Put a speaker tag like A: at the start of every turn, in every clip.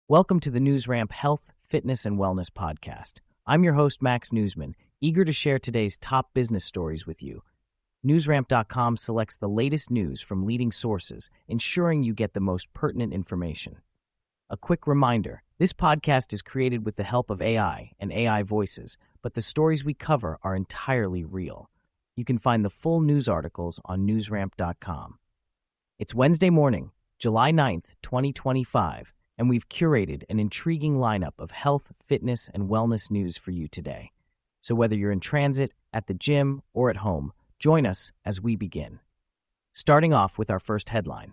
A: Welcome to the NewsRamp Health, Fitness, and Wellness Podcast. I'm your host, Max Newsman, eager to share today's top business stories with you. NewsRamp.com selects the latest news from leading sources, ensuring you get the most pertinent information. A quick reminder, this podcast is created with the help of AI and AI voices, but the stories we cover are entirely real. You can find the full news articles on NewsRamp.com. It's Wednesday morning, July 9th, 2025, and we've curated an intriguing lineup of health, fitness, and wellness news for you today. So whether you're in transit, at the gym, or at home, join us as we begin. Starting off with our first headline.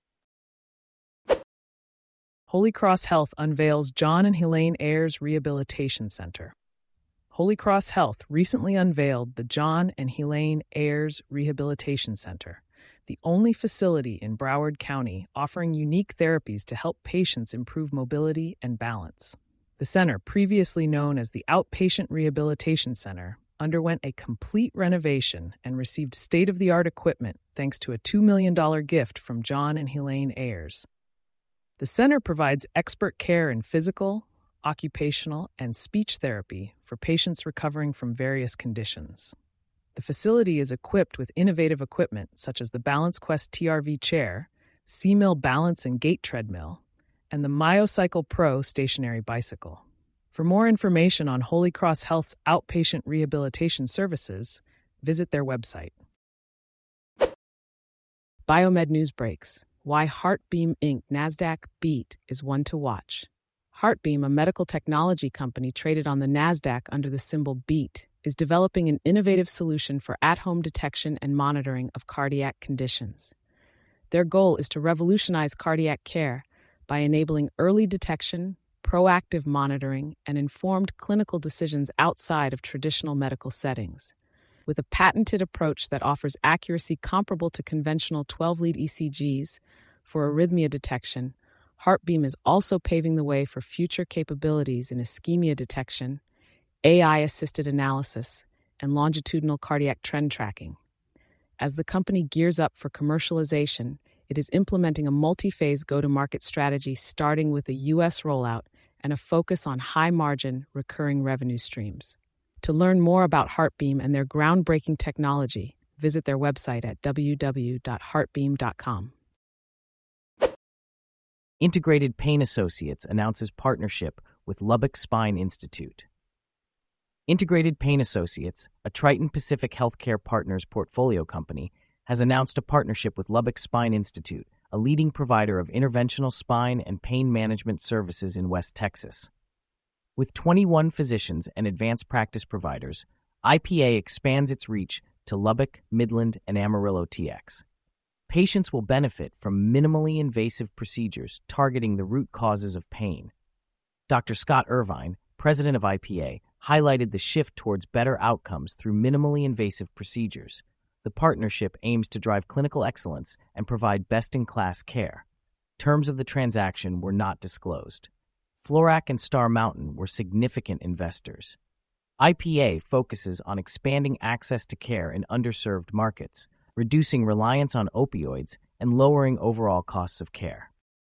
B: Holy Cross Health unveils John and Helene Ayers Rehabilitation Center. Holy Cross Health recently unveiled the John and Helene Ayers Rehabilitation Center, the only facility in Broward County offering unique therapies to help patients improve mobility and balance. The center, previously known as the Outpatient Rehabilitation Center, underwent a complete renovation and received state-of-the-art equipment thanks to a $2 million gift from John and Helene Ayers. The center provides expert care in physical, occupational, and speech therapy for patients recovering from various conditions. The facility is equipped with innovative equipment such as the BalanceQuest TRV chair, C-Mill balance and gait treadmill, and the MyoCycle Pro stationary bicycle. For more information on Holy Cross Health's outpatient rehabilitation services, visit their website. Biomed News Breaks: Why HeartBeam Inc. NASDAQ beat is one to watch. HeartBeam, a medical technology company traded on the NASDAQ under the symbol BEAT, is developing an innovative solution for at-home detection and monitoring of cardiac conditions. Their goal is to revolutionize cardiac care by enabling early detection, proactive monitoring, and informed clinical decisions outside of traditional medical settings. With a patented approach that offers accuracy comparable to conventional 12-lead ECGs for arrhythmia detection, HeartBeam is also paving the way for future capabilities in ischemia detection, AI-assisted analysis, and longitudinal cardiac trend tracking. As the company gears up for commercialization, it is implementing a multi-phase go-to-market strategy starting with a U.S. rollout and a focus on high-margin, recurring revenue streams. To learn more about HeartBeam and their groundbreaking technology, visit their website at www.heartbeam.com.
A: Integrated Pain Associates announces partnership with Lubbock Spine Institute. Integrated Pain Associates, a Triton Pacific Healthcare Partners portfolio company, has announced a partnership with Lubbock Spine Institute, a leading provider of interventional spine and pain management services in West Texas. With 21 physicians and advanced practice providers, IPA expands its reach to Lubbock, Midland, and Amarillo TX. Patients will benefit from minimally invasive procedures targeting the root causes of pain. Dr. Scott Irvine, president of IPA, highlighted the shift towards better outcomes through minimally invasive procedures. The partnership aims to drive clinical excellence and provide best-in-class care. Terms of the transaction were not disclosed. Florac and Star Mountain were significant investors. IPA focuses on expanding access to care in underserved markets, reducing reliance on opioids, and lowering overall costs of care.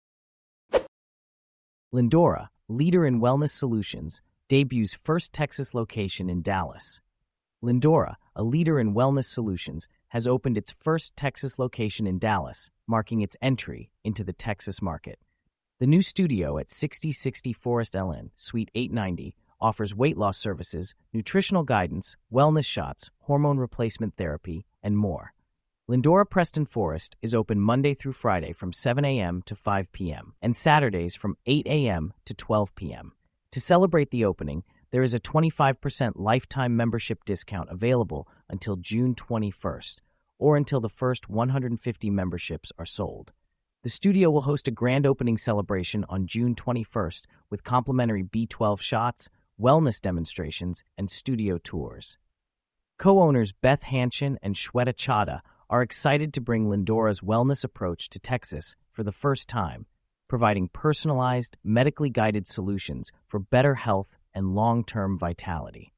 A: Lindora, leader in wellness solutions, debuts first Texas location in Dallas. Lindora, a leader in wellness solutions, has opened its first Texas location in Dallas, marking its entry into the Texas market. The new studio at 6060 Forest LN, Suite 890, offers weight loss services, nutritional guidance, wellness shots, hormone replacement therapy, and more. Lindora Preston Forest is open Monday through Friday from 7 a.m. to 5 p.m. and Saturdays from 8 a.m. to 12 p.m. To celebrate the opening, there is a 25% lifetime membership discount available until June 21st, or until the first 150 memberships are sold. The studio will host a grand opening celebration on June 21st with complimentary B12 shots, wellness demonstrations, and studio tours. Co-owners Beth Hanshin and Shweta Chadha are excited to bring Lindora's wellness approach to Texas for the first time, providing personalized, medically guided solutions for better health and long-term vitality.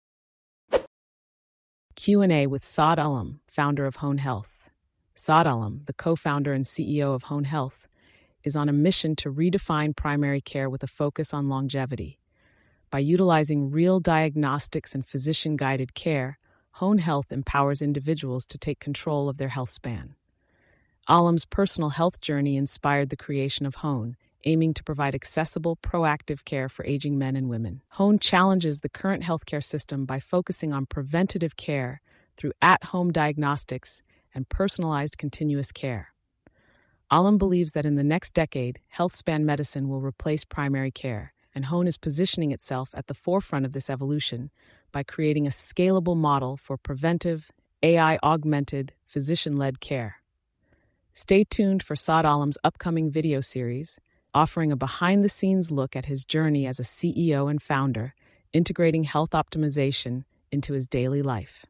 B: Q&A with Saad Alam, founder of Hone Health. Saad Alam, the co-founder and CEO of Hone Health, is on a mission to redefine primary care with a focus on longevity. By utilizing real diagnostics and physician-guided care, Hone Health empowers individuals to take control of their health span. Alam's personal health journey inspired the creation of Hone, aiming to provide accessible, proactive care for aging men and women. Hone challenges the current healthcare system by focusing on preventative care through at-home diagnostics and personalized continuous care. Alam believes that in the next decade, health span medicine will replace primary care, and Hone is positioning itself at the forefront of this evolution by creating a scalable model for preventive, AI-augmented, physician-led care. Stay tuned for Saad Alam's upcoming video series, offering a behind-the-scenes look at his journey as a CEO and founder, integrating health optimization into his daily life.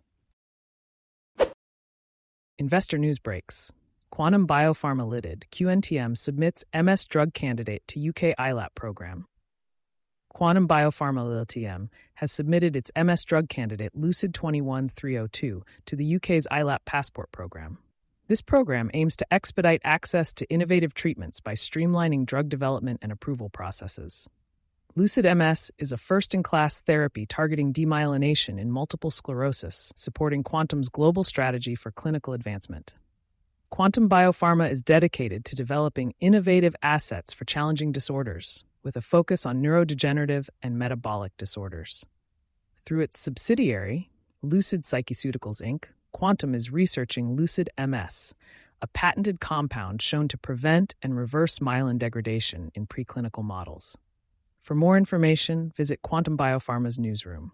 B: Investor news breaks. Quantum Biopharma Ltd, QNTM, submits MS drug candidate to UK ILAP program. Quantum Biopharma Ltd has submitted its MS drug candidate Lucid 21302 to the UK's ILAP passport program. This program aims to expedite access to innovative treatments by streamlining drug development and approval processes. Lucid MS is a first-in-class therapy targeting demyelination in multiple sclerosis, supporting Quantum's global strategy for clinical advancement. Quantum Biopharma is dedicated to developing innovative assets for challenging disorders, with a focus on neurodegenerative and metabolic disorders. Through its subsidiary, Lucid Psycheceuticals Inc., Quantum is researching Lucid MS, a patented compound shown to prevent and reverse myelin degradation in preclinical models. For more information, visit Quantum Biopharma's newsroom.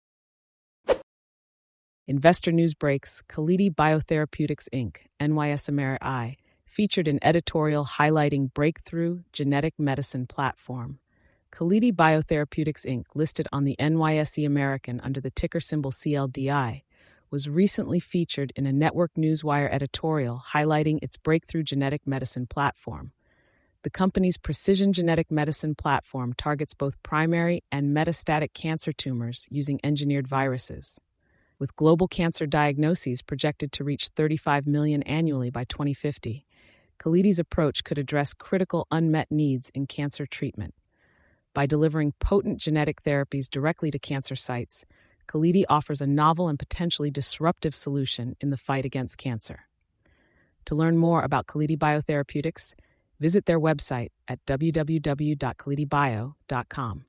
B: Investor news breaks. Kalidi Biotherapeutics Inc., NYS American, featured an editorial highlighting breakthrough genetic medicine platform. Kalidi Biotherapeutics Inc., listed on the NYSE American under the ticker symbol CLDI, was recently featured in a Network Newswire editorial highlighting its breakthrough genetic medicine platform. The company's precision genetic medicine platform targets both primary and metastatic cancer tumors using engineered viruses. With global cancer diagnoses projected to reach 35 million annually by 2050, Kalidi's approach could address critical unmet needs in cancer treatment. By delivering potent genetic therapies directly to cancer sites, Kalidi offers a novel and potentially disruptive solution in the fight against cancer. To learn more about Kalidi Biotherapeutics, visit their website at www.kalidibio.com.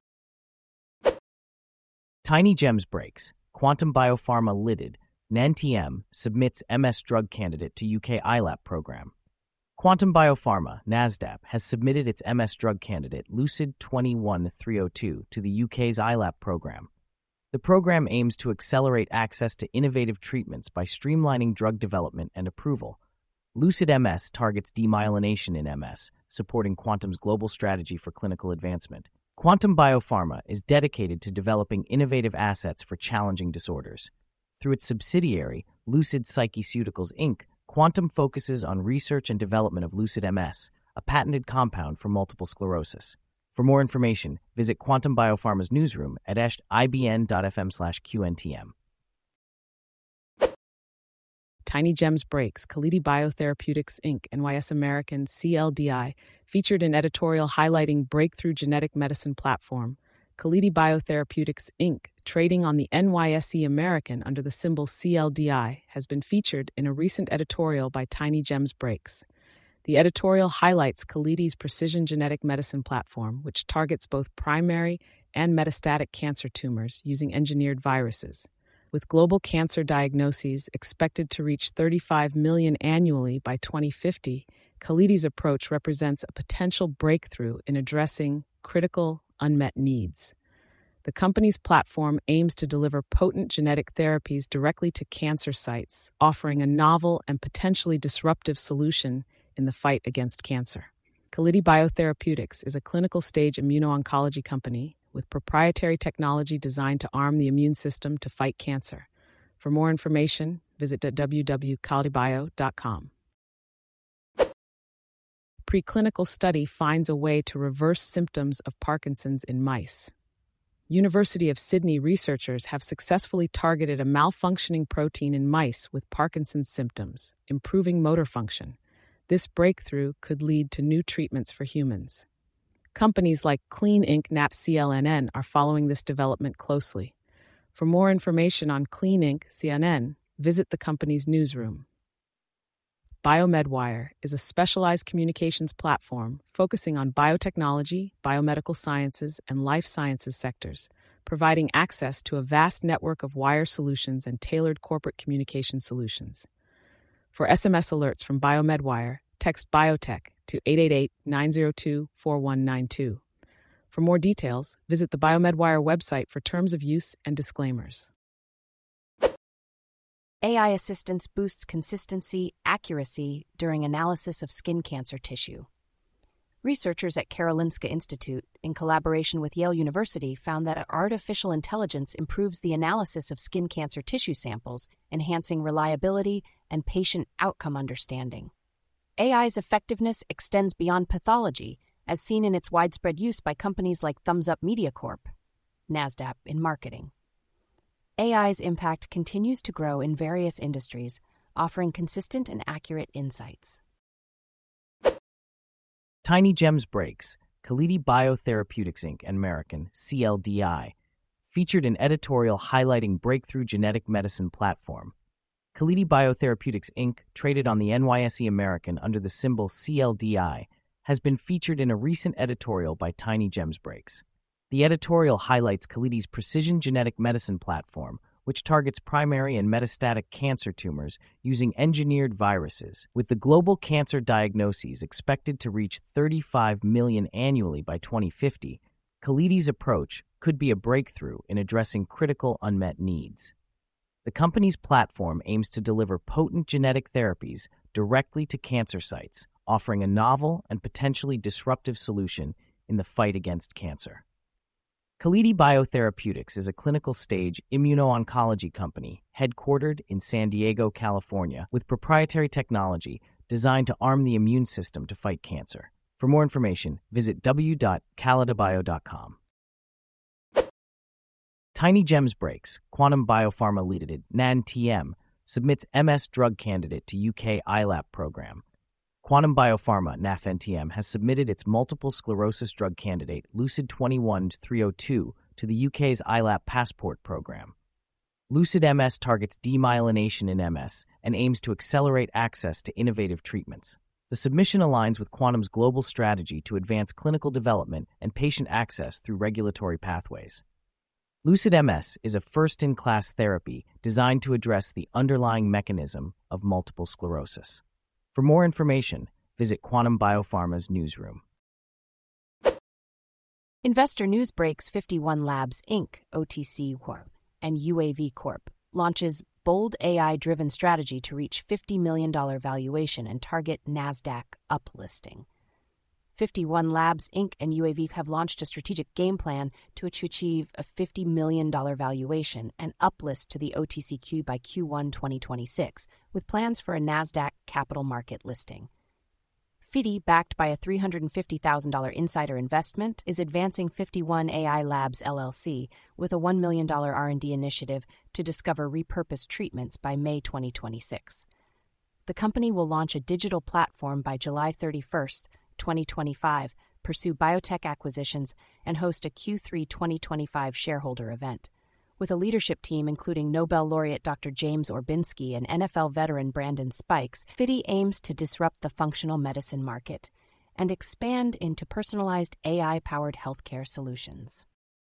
A: Tiny Gems breaks. Quantum Biopharma Ltd, NTM, submits MS drug candidate to UK ILAP program. Quantum Biopharma, NASDAQ, has submitted its MS drug candidate Lucid 21302 to the UK's ILAP program. The program aims to accelerate access to innovative treatments by streamlining drug development and approval. Lucid MS targets demyelination in MS, supporting Quantum's global strategy for clinical advancement. Quantum Biopharma is dedicated to developing innovative assets for challenging disorders. Through its subsidiary, Lucid Psycheceuticals Inc., Quantum focuses on research and development of Lucid MS, a patented compound for multiple sclerosis. For more information, visit Quantum Biopharma's newsroom at ibn.fm/QNTM.
B: Tiny Gems breaks. Kalidi Biotherapeutics Inc., NYS American, CLDI, featured an editorial highlighting breakthrough genetic medicine platform. Kalidi Biotherapeutics Inc., trading on the NYSE American under the symbol CLDI, has been featured in a recent editorial by Tiny Gems Breaks. The editorial highlights Kalidi's precision genetic medicine platform, which targets both primary and metastatic cancer tumors using engineered viruses. With global cancer diagnoses expected to reach 35 million annually by 2050, Kalidi's approach represents a potential breakthrough in addressing critical unmet needs. The company's platform aims to deliver potent genetic therapies directly to cancer sites, offering a novel and potentially disruptive solution in the fight against cancer. Kalidi Biotherapeutics is a clinical-stage immuno-oncology company with proprietary technology designed to arm the immune system to fight cancer. For more information, visit www.kalidibio.com. Preclinical study finds a way to reverse symptoms of Parkinson's in mice. University of Sydney researchers have successfully targeted a malfunctioning protein in mice with Parkinson's symptoms, improving motor function. This breakthrough could lead to new treatments for humans. Companies like Clean Ink CLNN are following this development closely. For more information on Clean Ink CLNN, visit the company's newsroom. BioMedWire is a specialized communications platform focusing on biotechnology, biomedical sciences, and life sciences sectors, providing access to a vast network of wire solutions and tailored corporate communication solutions. For SMS alerts from BioMedWire, text Biotech to 888-902-4192. For more details, visit the BioMedWire website for terms of use and disclaimers.
C: AI assistance boosts consistency, accuracy during analysis of skin cancer tissue. Researchers at Karolinska Institute, in collaboration with Yale University, found that artificial intelligence improves the analysis of skin cancer tissue samples, enhancing reliability and patient outcome understanding. AI's effectiveness extends beyond pathology, as seen in its widespread use by companies like Thumbs Up Media Corp, NASDAQ in marketing. AI's impact continues to grow in various industries, offering consistent and accurate insights.
A: Tiny Gems Breaks, Kalidi Biotherapeutics Inc. and American, CLDI, featured an editorial highlighting breakthrough genetic medicine platform. Kalidi Biotherapeutics Inc., traded on the NYSE American under the symbol CLDI, has been featured in a recent editorial by Tiny Gems Breaks. The editorial highlights Kalidi's precision genetic medicine platform, which targets primary and metastatic cancer tumors using engineered viruses, with the global cancer diagnoses expected to reach 35 million annually by 2050. Kalidi's approach could be a breakthrough in addressing critical unmet needs. The company's platform aims to deliver potent genetic therapies directly to cancer sites, offering a novel and potentially disruptive solution in the fight against cancer. Kalidi Biotherapeutics is a clinical-stage immuno-oncology company headquartered in San Diego, California, with proprietary technology designed to arm the immune system to fight cancer. For more information, visit w.kalidabio.com. Tiny Gems Breaks, Quantum Biopharma Limited, NANTM, submits MS drug candidate to UK ILAP program. Quantum Biopharma, NAFNTM, has submitted its multiple sclerosis drug candidate, Lucid 21302, to the UK's ILAP Passport program. Lucid MS targets demyelination in MS and aims to accelerate access to innovative treatments. The submission aligns with Quantum's global strategy to advance clinical development and patient access through regulatory pathways. Lucid MS is a first-in-class therapy designed to address the underlying mechanism of multiple sclerosis. For more information, visit Quantum Biopharma's newsroom.
C: Investor News Breaks 51 Labs Inc., OTC Corp., and UAV Corp. launches bold AI-driven strategy to reach $50 million valuation and target NASDAQ uplisting. 51 Labs Inc. and UAV have launched a strategic game plan to achieve a $50 million valuation and uplist to the OTCQ by Q1 2026, with plans for a NASDAQ capital market listing. FIDI, backed by a $350,000 insider investment, is advancing 51 AI Labs LLC with a $1 million R&D initiative to discover repurposed treatments by May 2026. The company will launch a digital platform by July 31st, 2025, pursue biotech acquisitions, and host a Q3 2025 shareholder event. With a leadership team including Nobel laureate Dr. James Orbinski and NFL veteran Brandon Spikes, FIDI aims to disrupt the functional medicine market and expand into personalized AI-powered healthcare solutions.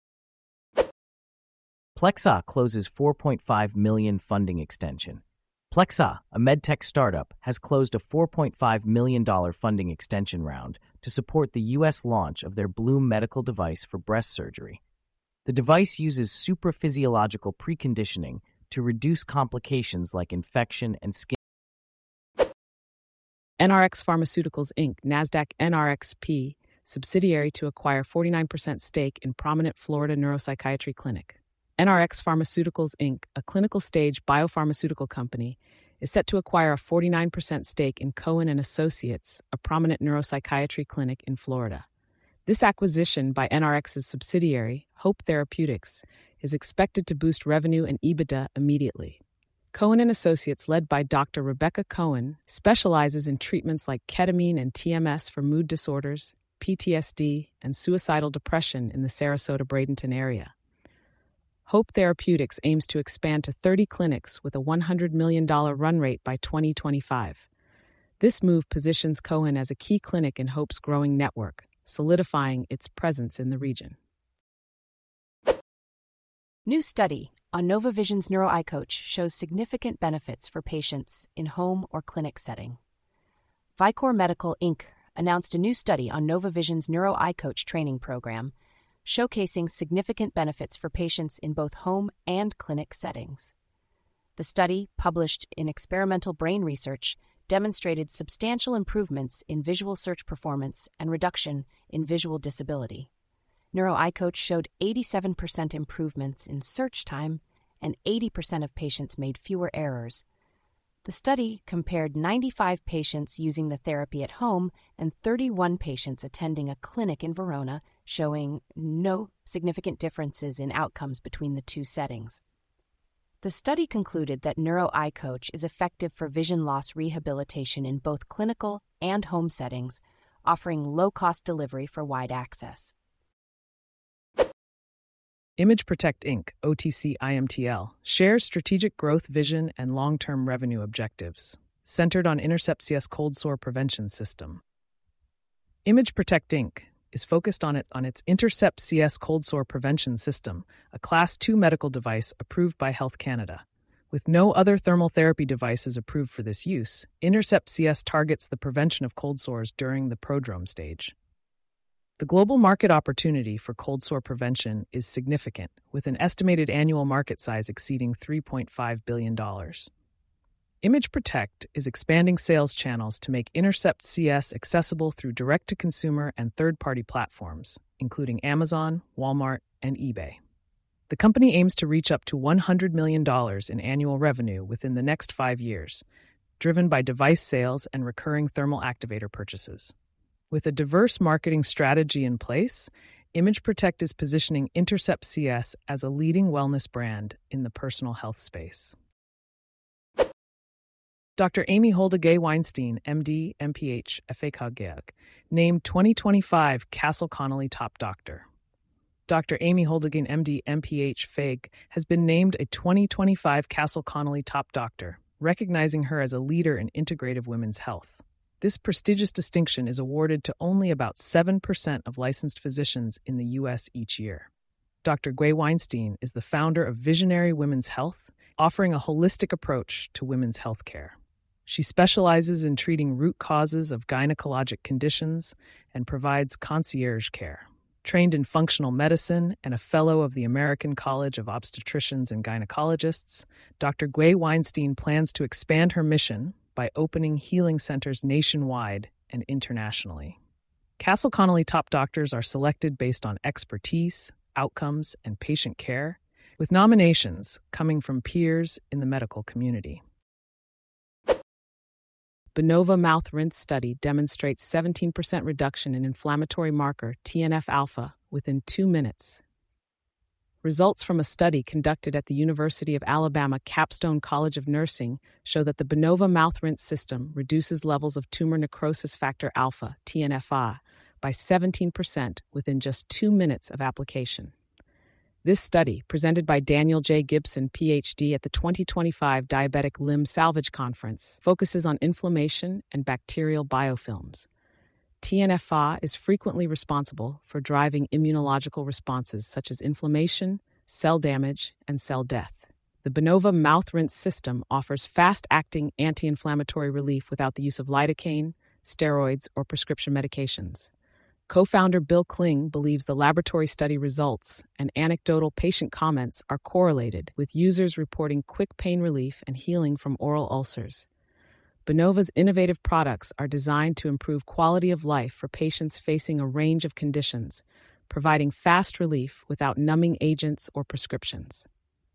A: Plexa closes $4.5 million funding extension. Plexa, a medtech startup, has closed a $4.5 million funding extension round to support the U.S. launch of their Bloom medical device for breast surgery. The device uses supraphysiological preconditioning to reduce complications like infection and skin.
B: NRx Pharmaceuticals Inc., NASDAQ NRXP, subsidiary to acquire 49% stake in prominent Florida neuropsychiatry clinic. NRx Pharmaceuticals Inc., a clinical-stage biopharmaceutical company, is set to acquire a 49% stake in Cohen & Associates, a prominent neuropsychiatry clinic in Florida. This acquisition by NRx's subsidiary, Hope Therapeutics, is expected to boost revenue and EBITDA immediately. Cohen and Associates, led by Dr. Rebecca Cohen, specializes in treatments like ketamine and TMS for mood disorders, PTSD, and suicidal depression in the Sarasota-Bradenton area. Hope Therapeutics aims to expand to 30 clinics with a $100 million run rate by 2025. This move positions Cohen as a key clinic in Hope's growing network, solidifying its presence in the region.
C: New study on NovaVision's NeuroEye Coach shows significant benefits for patients in home or clinic setting. Vicor Medical, Inc. announced a new study on NovaVision's NeuroEye Coach training program, showcasing significant benefits for patients in both home and clinic settings. The study, published in Experimental Brain Research, demonstrated substantial improvements in visual search performance and reduction in visual disability. NeuroEye Coach showed 87% improvements in search time, and 80% of patients made fewer errors. The study compared 95 patients using the therapy at home and 31 patients attending a clinic in Verona, showing no significant differences in outcomes between the two settings. The study concluded that NeuroEye Coach is effective for vision loss rehabilitation in both clinical and home settings, offering low-cost delivery for wide access.
B: Image Protect Inc., OTC IMTL, shares strategic growth vision and long-term revenue objectives, centered on Intercept CS cold sore prevention system. Image Protect Inc. is focused on its Intercept CS cold sore prevention system, a Class II medical device approved by Health Canada. With no other thermal therapy devices approved for this use, Intercept CS targets the prevention of cold sores during the prodrome stage. The global market opportunity for cold sore prevention is significant, with an estimated annual market size exceeding $3.5 billion. Image Protect is expanding sales channels to make Intercept CS accessible through direct-to-consumer and third-party platforms, including Amazon, Walmart, and eBay. The company aims to reach up to $100 million in annual revenue within the next 5 years, driven by device sales and recurring thermal activator purchases. With a diverse marketing strategy in place, Image Protect is positioning Intercept CS as a leading wellness brand in the personal health space. Dr. Amy Holda Gay Weinstein, MD, MPH, FACOG, named 2025 Castle Connolly Top Doctor. Dr. Amy Holdigan, MD, MPH, FAG, has been named a 2025 Castle Connolly Top Doctor, recognizing her as a leader in integrative women's health. This prestigious distinction is awarded to only about 7% of licensed physicians in the U.S. each year. Dr. Gay Weinstein is the founder of Visionary Women's Health, offering a holistic approach to women's health care. She specializes in treating root causes of gynecologic conditions and provides concierge care. Trained in functional medicine and a fellow of the American College of Obstetricians and Gynecologists, Dr. Gay Weinstein plans to expand her mission by opening healing centers nationwide and internationally. Castle Connolly Top Doctors are selected based on expertise, outcomes, and patient care, with nominations coming from peers in the medical community. Benova Mouth Rinse Study demonstrates 17% reduction in inflammatory marker TNF-alpha within 2 minutes. Results from a study conducted at the University of Alabama Capstone College of Nursing show that the Benova Mouth Rinse system reduces levels of tumor necrosis factor alpha, TNF-A, by 17% within just 2 minutes of application. This study, presented by Daniel J. Gibson, Ph.D. at the 2025 Diabetic Limb Salvage Conference, focuses on inflammation and bacterial biofilms. TNF-A is frequently responsible for driving immunological responses such as inflammation, cell damage, and cell death. The Benova Mouth Rinse system offers fast-acting anti-inflammatory relief without the use of lidocaine, steroids, or prescription medications. Co-founder Bill Kling believes the laboratory study results and anecdotal patient comments are correlated with users reporting quick pain relief and healing from oral ulcers. Benova's innovative products are designed to improve quality of life for patients facing a range of conditions, providing fast relief without numbing agents or prescriptions.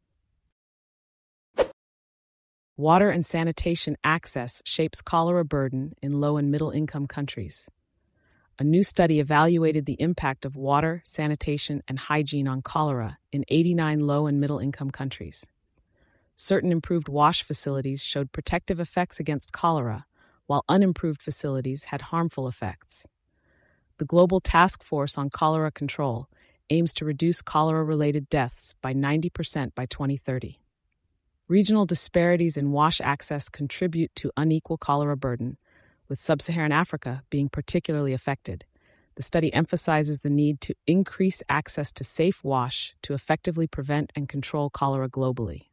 B: Water and sanitation access shapes cholera burden in low- and middle-income countries. A new study evaluated the impact of water, sanitation, and hygiene on cholera in 89 low- and middle-income countries. Certain improved wash facilities showed protective effects against cholera, while unimproved facilities had harmful effects. The Global Task Force on Cholera Control aims to reduce cholera-related deaths by 90% by 2030. Regional disparities in wash access contribute to unequal cholera burden, with sub-Saharan Africa being particularly affected. The study emphasizes the need to increase access to safe wash to effectively prevent and control cholera globally.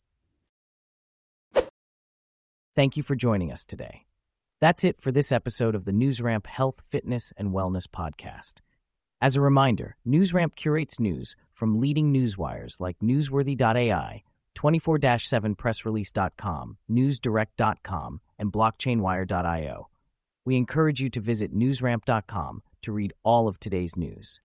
A: Thank you for joining us today. That's it for this episode of the NewsRamp Health, Fitness, and Wellness podcast. As a reminder, NewsRamp curates news from leading newswires like Newsworthy.ai, 24-7pressrelease.com, NewsDirect.com, and BlockchainWire.io. We encourage you to visit newsramp.com to read all of today's news.